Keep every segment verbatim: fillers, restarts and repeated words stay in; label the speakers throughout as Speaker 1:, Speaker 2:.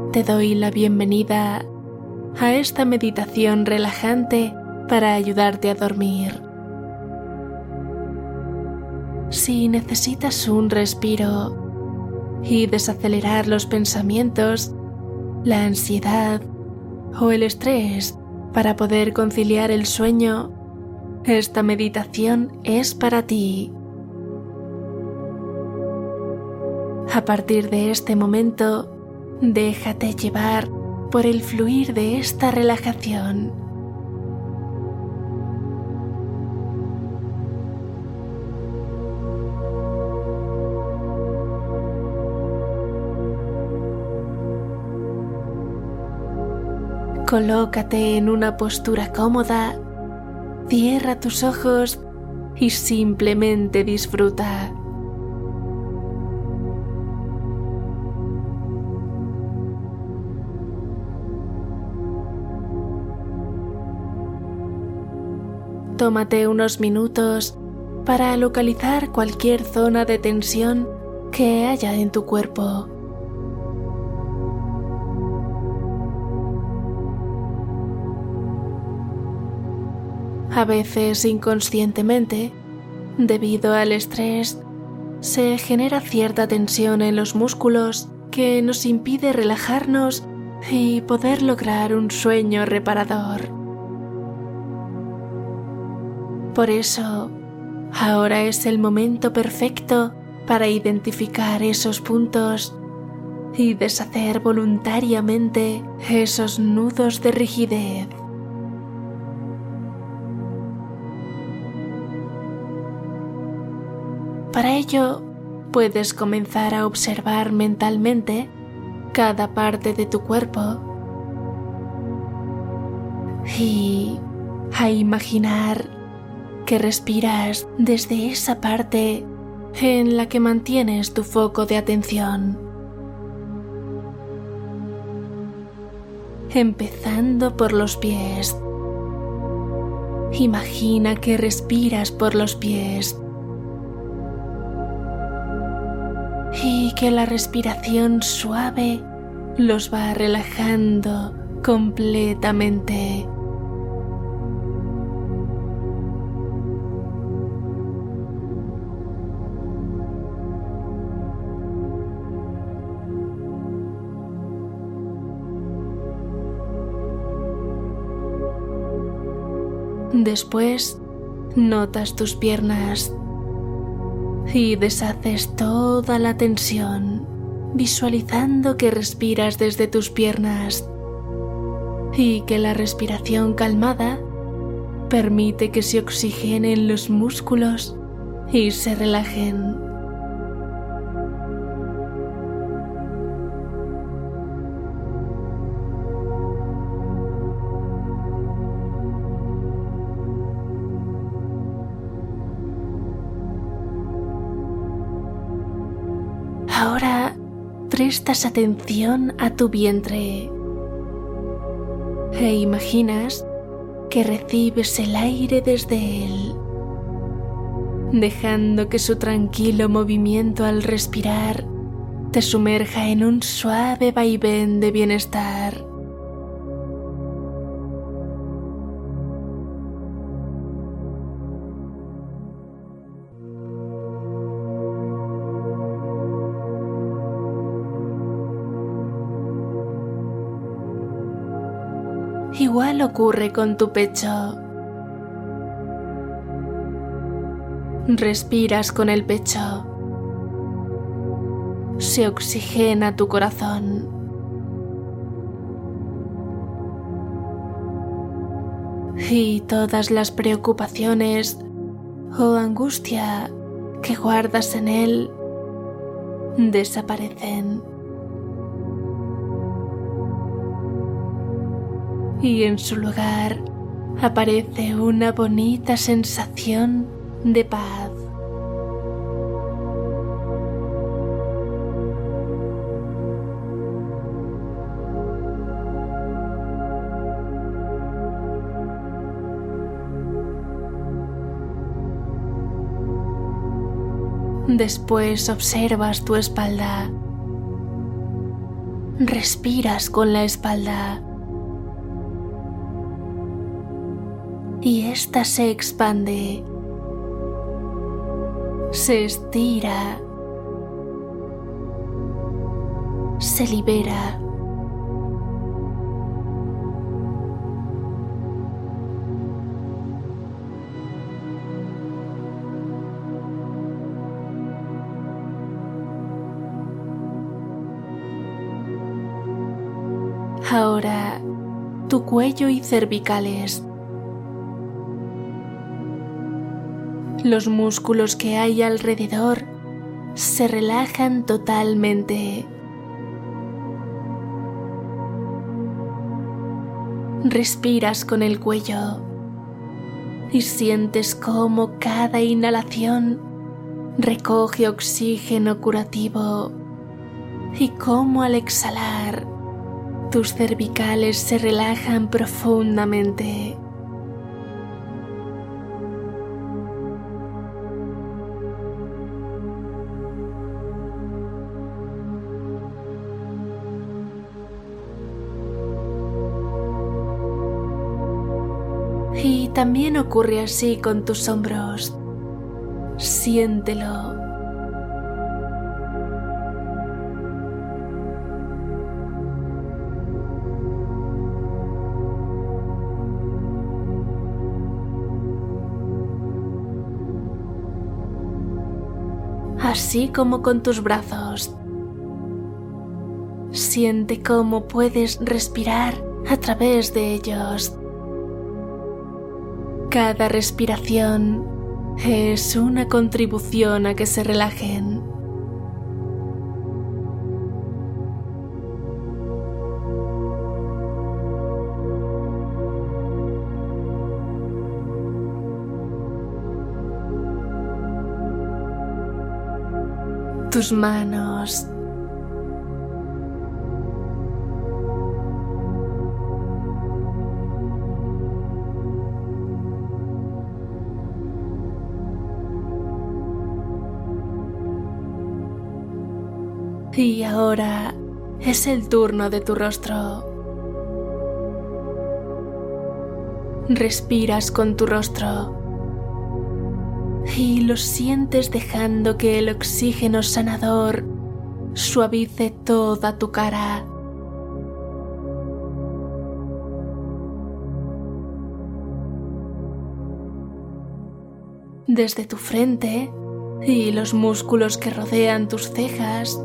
Speaker 1: te doy la bienvenida a esta meditación relajante para ayudarte a dormir. Si necesitas un respiro y desacelerar los pensamientos, la ansiedad o el estrés para poder conciliar el sueño, esta meditación es para ti. A partir de este momento, déjate llevar por el fluir de esta relajación. Colócate en una postura cómoda, cierra tus ojos y simplemente disfruta. Tómate unos minutos para localizar cualquier zona de tensión que haya en tu cuerpo. A veces inconscientemente, debido al estrés, se genera cierta tensión en los músculos que nos impide relajarnos y poder lograr un sueño reparador. Por eso, ahora es el momento perfecto para identificar esos puntos y deshacer voluntariamente esos nudos de rigidez. Para ello, puedes comenzar a observar mentalmente cada parte de tu cuerpo y a imaginar que respiras desde esa parte en la que mantienes tu foco de atención. Empezando por los pies. Imagina que respiras por los pies y que la respiración suave los va relajando completamente. Después, notas tus piernas y deshaces toda la tensión, visualizando que respiras desde tus piernas y que la respiración calmada permite que se oxigenen los músculos y se relajen. Ahora prestas atención a tu vientre e imaginas que recibes el aire desde él, dejando que su tranquilo movimiento al respirar te sumerja en un suave vaivén de bienestar. Igual ocurre con tu pecho. Respiras con el pecho. Se oxigena tu corazón. Y todas las preocupaciones o angustia que guardas en él desaparecen. Y en su lugar aparece una bonita sensación de paz. Después observas tu espalda. respiras con la espalda y ésta se expande, se estira, se libera. Ahora, tu cuello y cervicales. Los músculos que hay alrededor se relajan totalmente. Respiras con el cuello y sientes cómo cada inhalación recoge oxígeno curativo y cómo al exhalar tus cervicales se relajan profundamente. Y también ocurre así con tus hombros. Siéntelo. Así como con tus brazos. Siente cómo puedes respirar a través de ellos. Cada respiración es una contribución a que se relajen. Tus manos, y ahora es el turno de tu rostro. Respiras con tu rostro y lo sientes dejando que el oxígeno sanador suavice toda tu cara. Desde tu frente y los músculos que rodean tus cejas,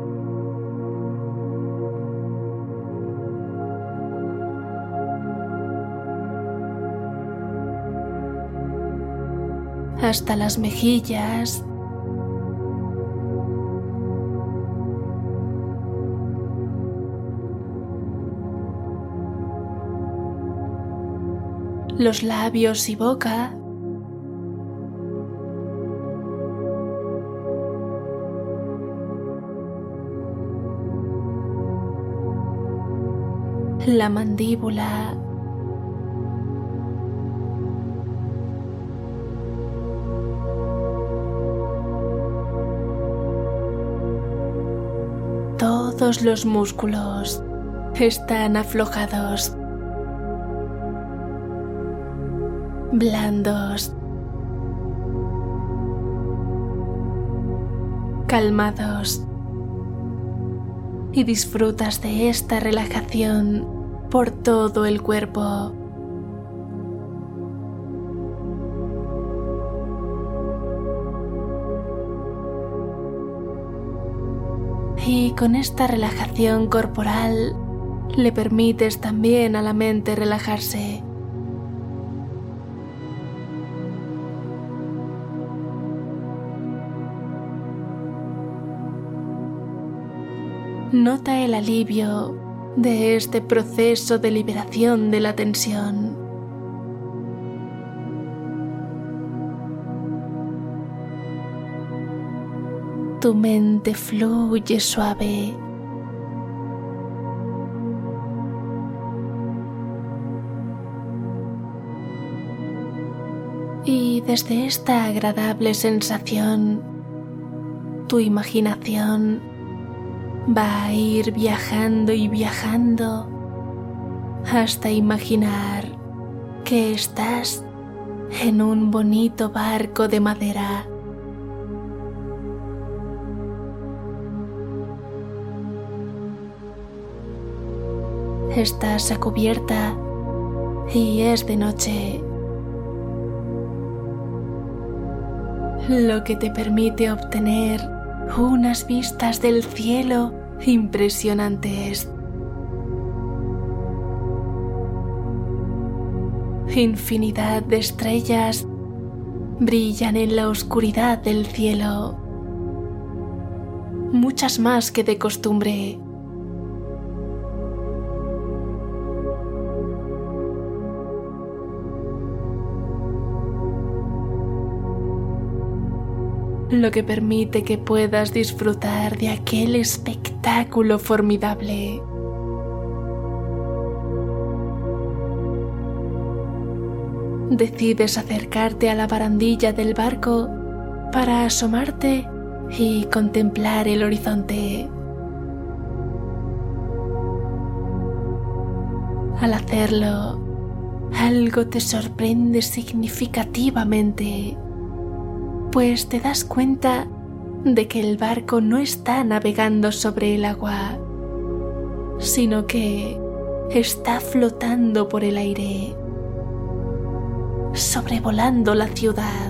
Speaker 1: hasta las mejillas, los labios y boca, la mandíbula, todos los músculos están aflojados, blandos, calmados, y disfrutas de esta relajación por todo el cuerpo. Y con esta relajación corporal le permites también a la mente relajarse. Nota el alivio de este proceso de liberación de la tensión. Tu mente fluye suave. Y desde esta agradable sensación, tu imaginación va a ir viajando y viajando hasta imaginar que estás en un bonito barco de madera. Estás a cubierta y es de noche, lo que te permite obtener unas vistas del cielo impresionantes. Infinidad de estrellas brillan en la oscuridad del cielo, muchas más que de costumbre. Lo que permite que puedas disfrutar de aquel espectáculo formidable. Decides acercarte a la barandilla del barco para asomarte y contemplar el horizonte. Al hacerlo, algo te sorprende significativamente, pues te das cuenta de que el barco no está navegando sobre el agua, sino que está flotando por el aire, sobrevolando la ciudad.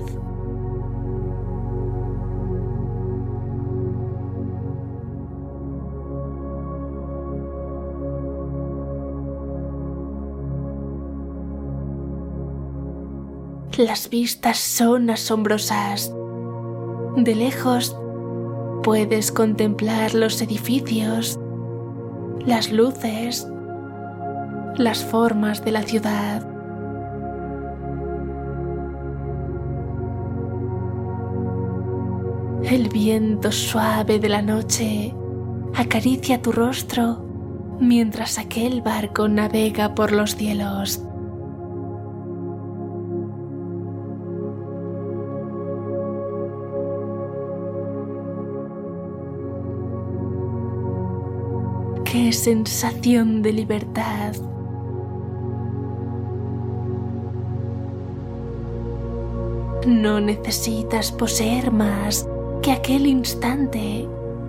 Speaker 1: Las vistas son asombrosas. De lejos puedes contemplar los edificios, las luces, las formas de la ciudad. El viento suave de la noche acaricia tu rostro mientras aquel barco navega por los cielos. ¡Qué sensación de libertad! No necesitas poseer más que aquel instante.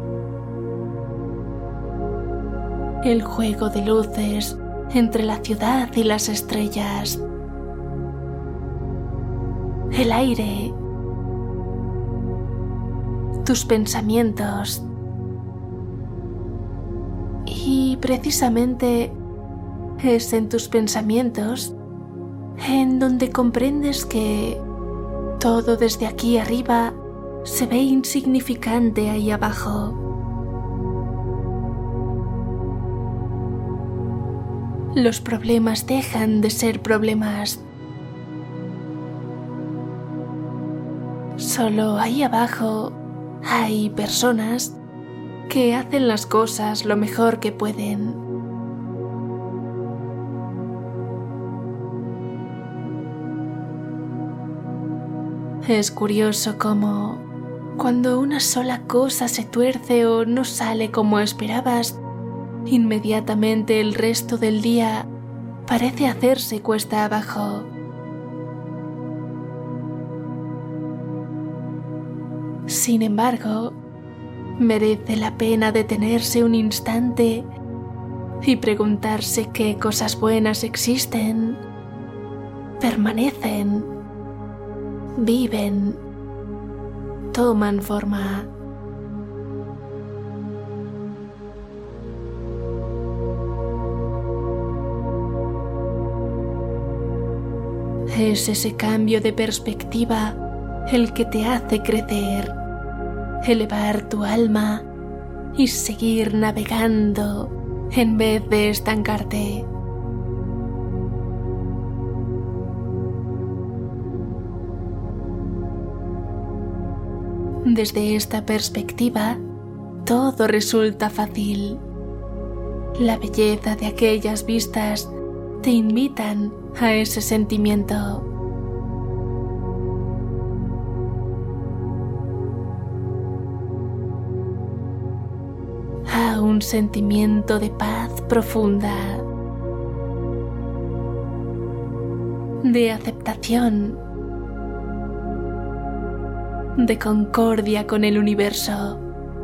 Speaker 1: El juego de luces entre la ciudad y las estrellas. El aire. Tus pensamientos. Y precisamente es en tus pensamientos en donde comprendes que todo desde aquí arriba se ve insignificante ahí abajo. Los problemas dejan de ser problemas. Solo ahí abajo hay personas que hacen las cosas lo mejor que pueden. Es curioso cómo, cuando una sola cosa se tuerce o no sale como esperabas, inmediatamente el resto del día parece hacerse cuesta abajo. Sin embargo, merece la pena detenerse un instante y preguntarse qué cosas buenas existen, permanecen, viven, toman forma. Es ese cambio de perspectiva el que te hace crecer, elevar tu alma y seguir navegando en vez de estancarte. Desde esta perspectiva, todo resulta fácil. La belleza de aquellas vistas te invitan a ese sentimiento. a un sentimiento de paz profunda, de aceptación, de concordia con el universo.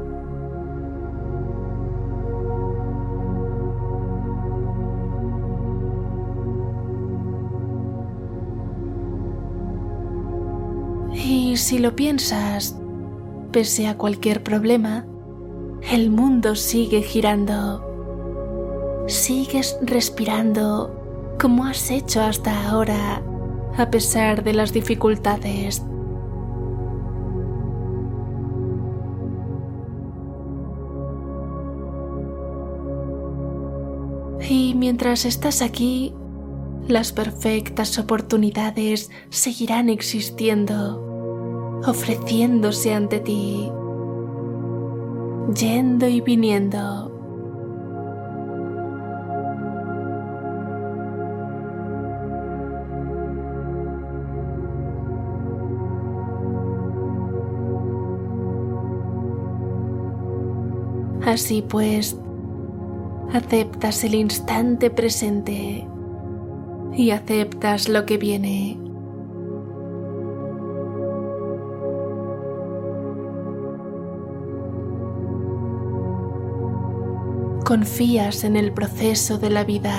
Speaker 1: Y si lo piensas, pese a cualquier problema, el mundo sigue girando. Sigues respirando como has hecho hasta ahora, a pesar de las dificultades. Y mientras estás aquí, las perfectas oportunidades seguirán existiendo, ofreciéndose ante ti, yendo y viniendo. Así pues, aceptas el instante presente y aceptas lo que viene. Confías en el proceso de la vida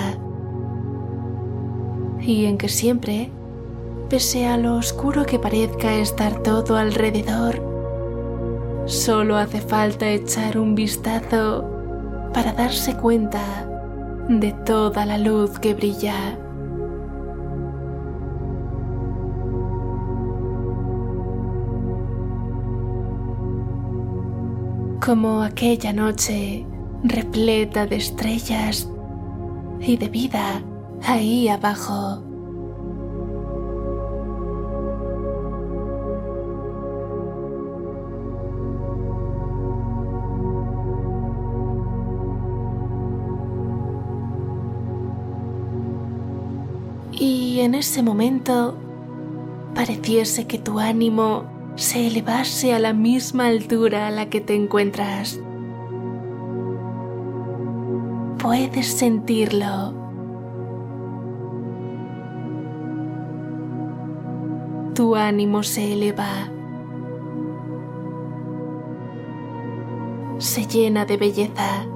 Speaker 1: y en que siempre, pese a lo oscuro que parezca estar todo alrededor, solo hace falta echar un vistazo para darse cuenta de toda la luz que brilla. Como aquella noche repleta de estrellas y de vida ahí abajo. Y en ese momento pareciese que tu ánimo se elevase a la misma altura a la que te encuentras. Puedes sentirlo. Tu ánimo se eleva. Se llena de belleza,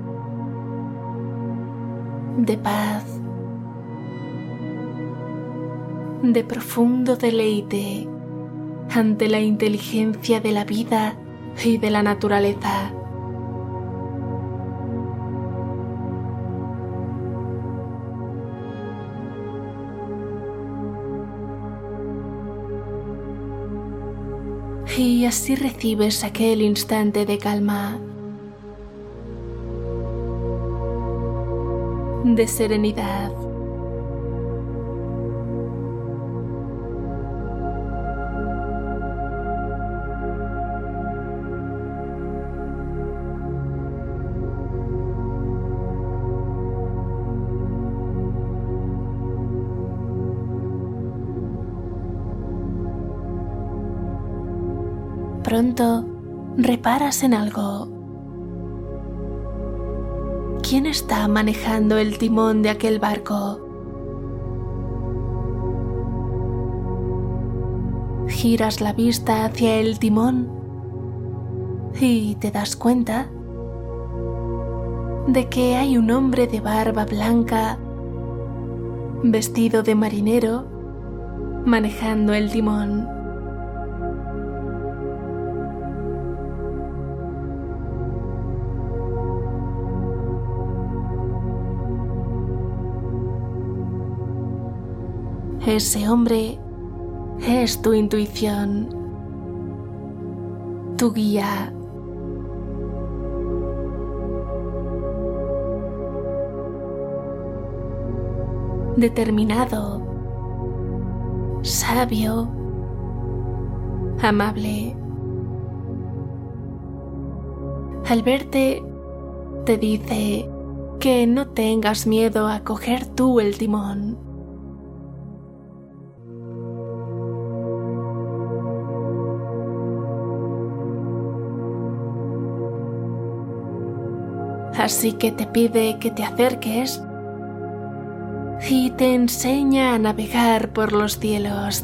Speaker 1: de paz, de profundo deleite ante la inteligencia de la vida y de la naturaleza. Y así recibes aquel instante de calma, de serenidad. Pronto reparas en algo. ¿Quién está manejando el timón de aquel barco? Giras la vista hacia el timón y te das cuenta de que hay un hombre de barba blanca, vestido de marinero, manejando el timón. Ese hombre es tu intuición, tu guía. Determinado, sabio, amable. Al verte, te dice que no tengas miedo a coger tú el timón. Así que te pide que te acerques y te enseña a navegar por los cielos,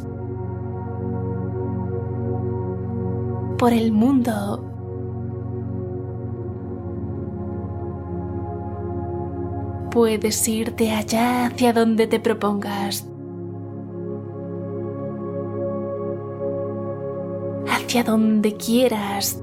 Speaker 1: por el mundo. Puedes irte allá hacia donde te propongas, hacia donde quieras.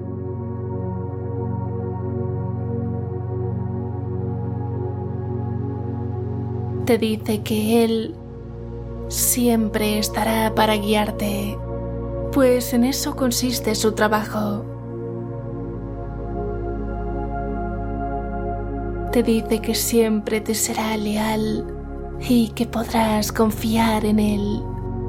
Speaker 1: Te dice que Él siempre estará para guiarte, pues en eso consiste su trabajo. Te dice que siempre te será leal y que podrás confiar en Él.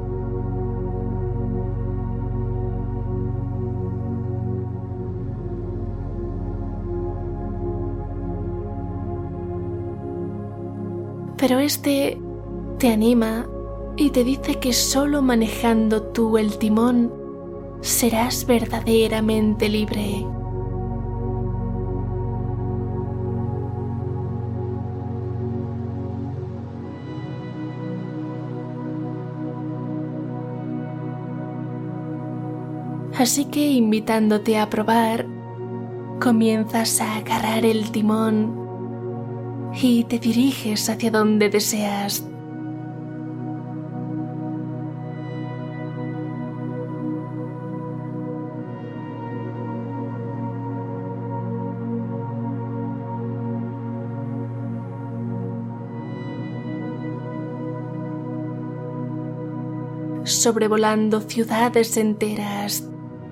Speaker 1: Pero este te anima y te dice que solo manejando tú el timón serás verdaderamente libre. Así que invitándote a probar, comienzas a agarrar el timón y te diriges hacia donde deseas. Sobrevolando ciudades enteras,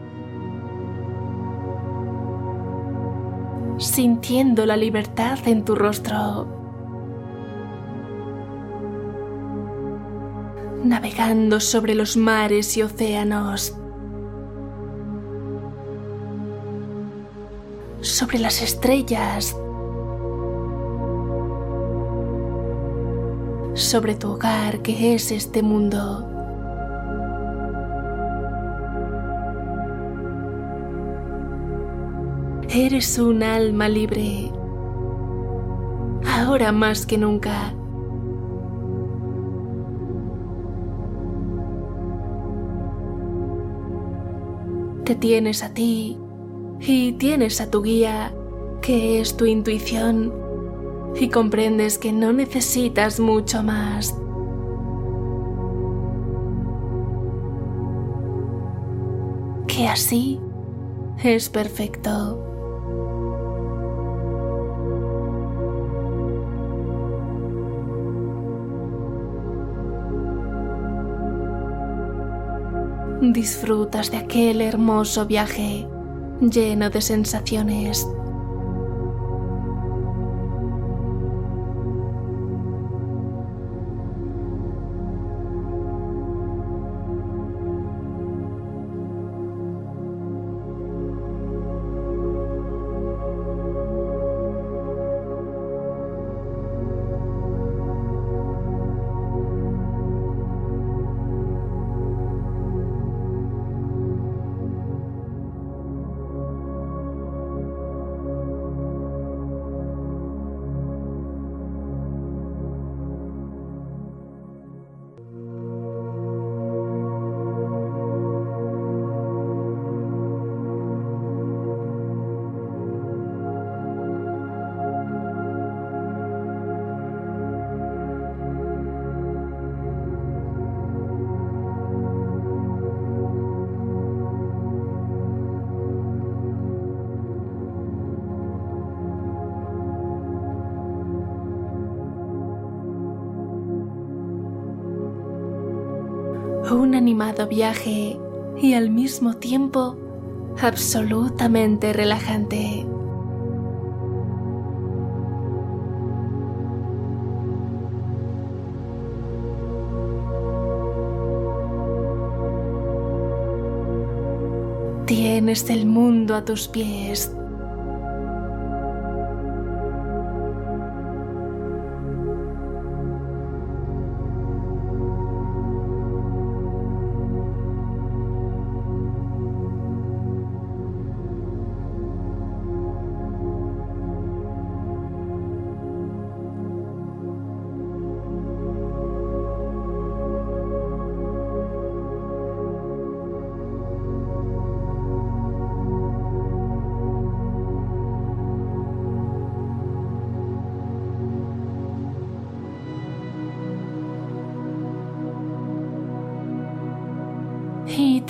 Speaker 1: sintiendo la libertad en tu rostro, navegando sobre los mares y océanos, sobre las estrellas, sobre tu hogar que es este mundo. Eres un alma libre, ahora más que nunca. Te tienes a ti y tienes a tu guía, que es tu intuición, y comprendes que no necesitas mucho más. Que así es perfecto. Disfrutas de aquel hermoso viaje lleno de sensaciones. Un animado viaje y al mismo tiempo absolutamente relajante. Tienes el mundo a tus pies.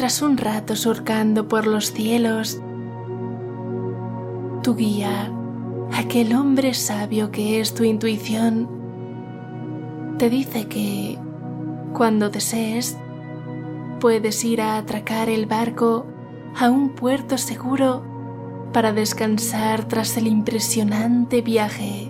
Speaker 1: tras un rato surcando por los cielos, tu guía, aquel hombre sabio que es tu intuición, te dice que, cuando desees, puedes ir a atracar el barco a un puerto seguro para descansar tras el impresionante viaje.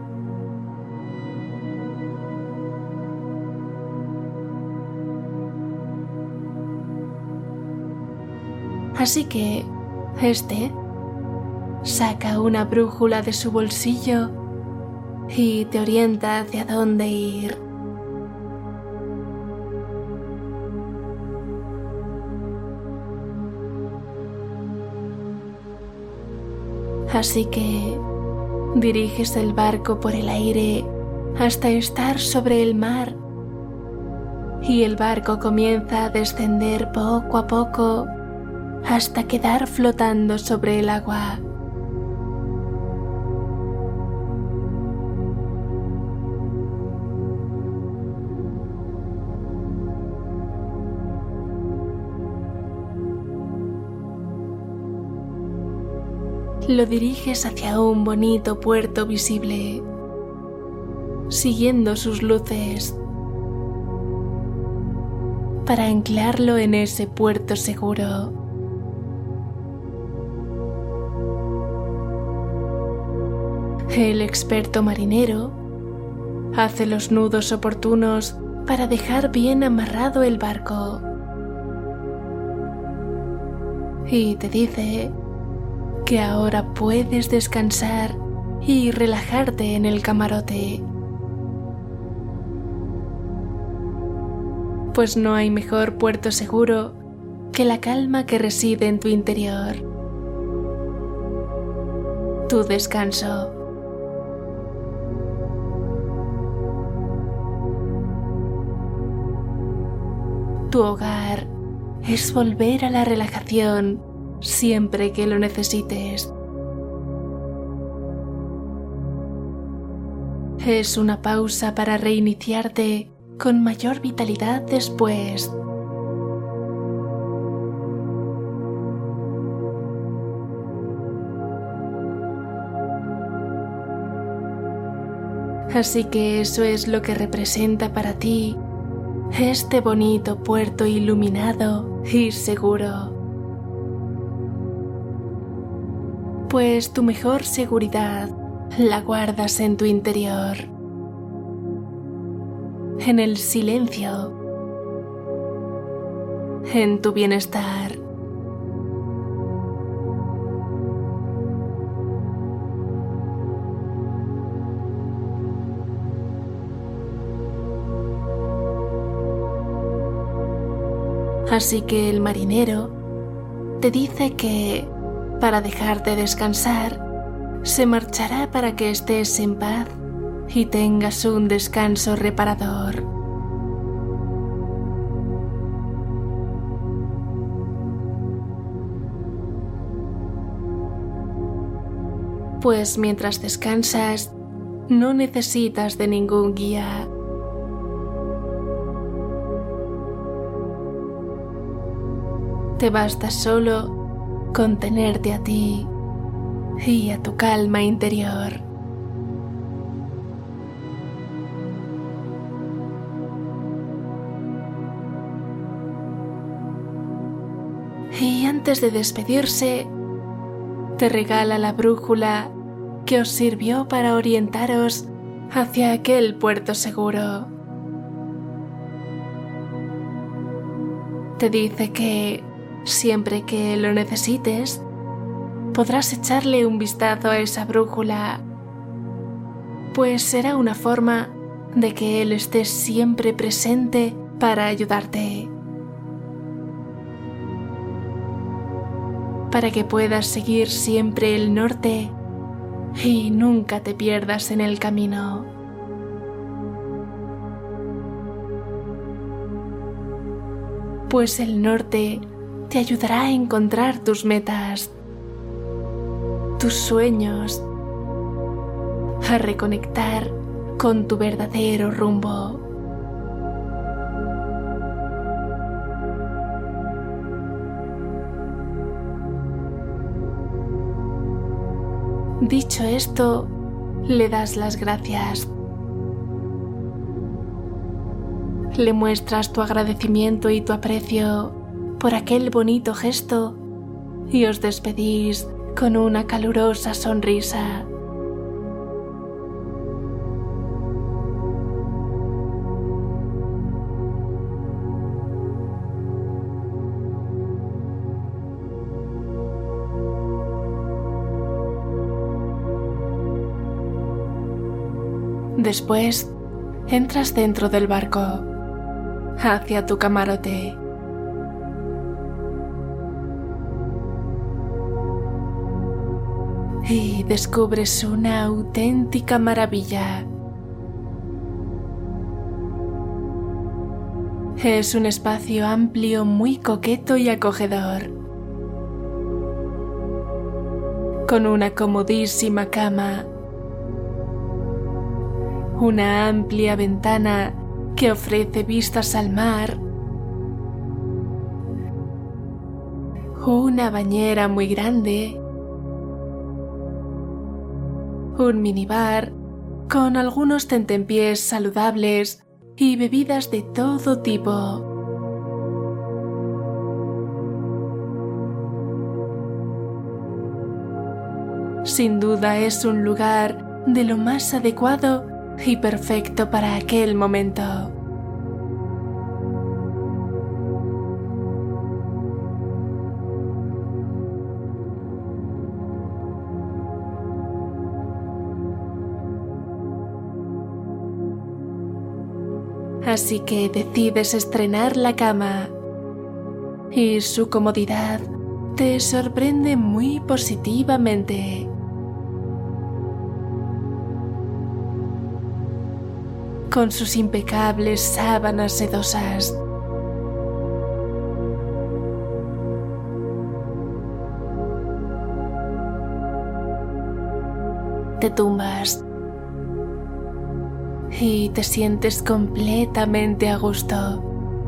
Speaker 1: Así que, este saca una brújula de su bolsillo y te orienta hacia dónde ir. Así que diriges el barco por el aire hasta estar sobre el mar y el barco comienza a descender poco a poco hasta quedar flotando sobre el agua. Lo diriges hacia un bonito puerto visible, siguiendo sus luces, para anclarlo en ese puerto seguro. El experto marinero hace los nudos oportunos para dejar bien amarrado el barco y te dice que ahora puedes descansar y relajarte en el camarote, pues no hay mejor puerto seguro que la calma que reside en tu interior. Tu descanso. Tu hogar es volver a la relajación siempre que lo necesites. Es una pausa para reiniciarte con mayor vitalidad después. Así que eso es lo que representa para ti este bonito puerto iluminado y seguro. Pues tu mejor seguridad la guardas en tu interior, en el silencio, en tu bienestar. Así que el marinero te dice que, para dejarte descansar, se marchará para que estés en paz y tengas un descanso reparador. Pues mientras descansas, no necesitas de ningún guía. Te basta solo con tenerte a ti y a tu calma interior. Y antes de despedirse, te regala la brújula que os sirvió para orientaros hacia aquel puerto seguro. Te dice que siempre que lo necesites, podrás echarle un vistazo a esa brújula, pues será una forma de que él esté siempre presente para ayudarte, para que puedas seguir siempre el norte y nunca te pierdas en el camino. Pues el norte te ayudará a encontrar tus metas, tus sueños, a reconectar con tu verdadero rumbo. Dicho esto, le das las gracias. Le muestras tu agradecimiento y tu aprecio por aquel bonito gesto y os despedís con una calurosa sonrisa. Después, entras dentro del barco, hacia tu camarote. Y descubres una auténtica maravilla. Es un espacio amplio, muy coqueto y acogedor, con una comodísima cama, una amplia ventana que ofrece vistas al mar, una bañera muy grande, un minibar con algunos tentempiés saludables y bebidas de todo tipo. Sin duda es un lugar de lo más adecuado y perfecto para aquel momento. Así que decides estrenar la cama y su comodidad te sorprende muy positivamente. Con sus impecables sábanas sedosas, te tumbas y te sientes completamente a gusto.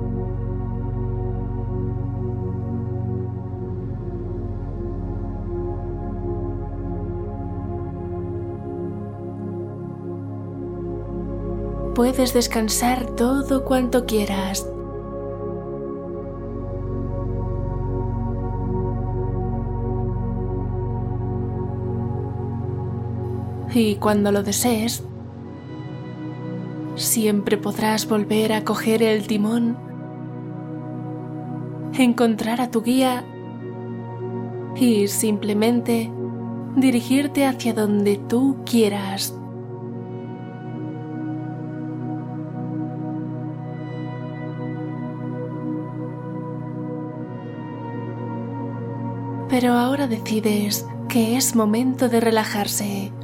Speaker 1: Puedes descansar todo cuanto quieras. Y cuando lo desees, siempre podrás volver a coger el timón, encontrar a tu guía y simplemente dirigirte hacia donde tú quieras. Pero ahora decides que es momento de relajarse.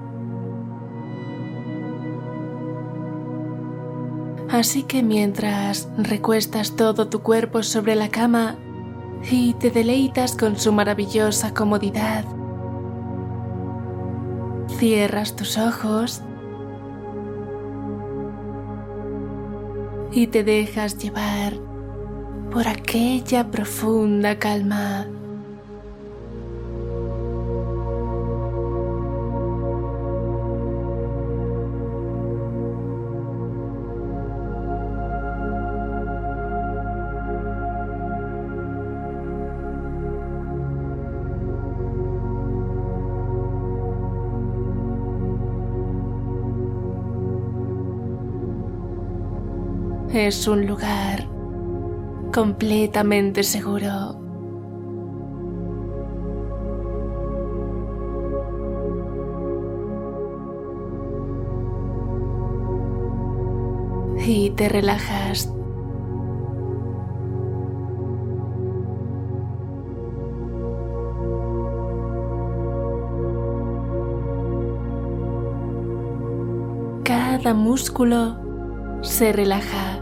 Speaker 1: Así que mientras recuestas todo tu cuerpo sobre la cama y te deleitas con su maravillosa comodidad, cierras tus ojos y te dejas llevar por aquella profunda calma. Es un lugar completamente seguro. Y te relajas. Cada músculo se relaja.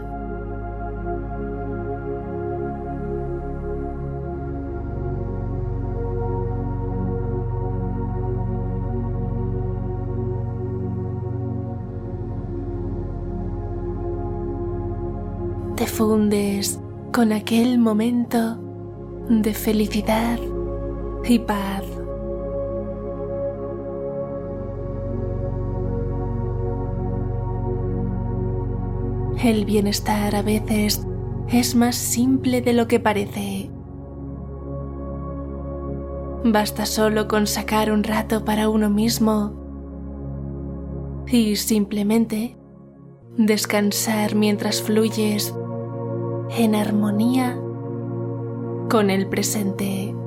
Speaker 1: Te fundes con aquel momento de felicidad y paz. El bienestar a veces es más simple de lo que parece. Basta solo con sacar un rato para uno mismo y simplemente descansar mientras fluyes en armonía con el presente.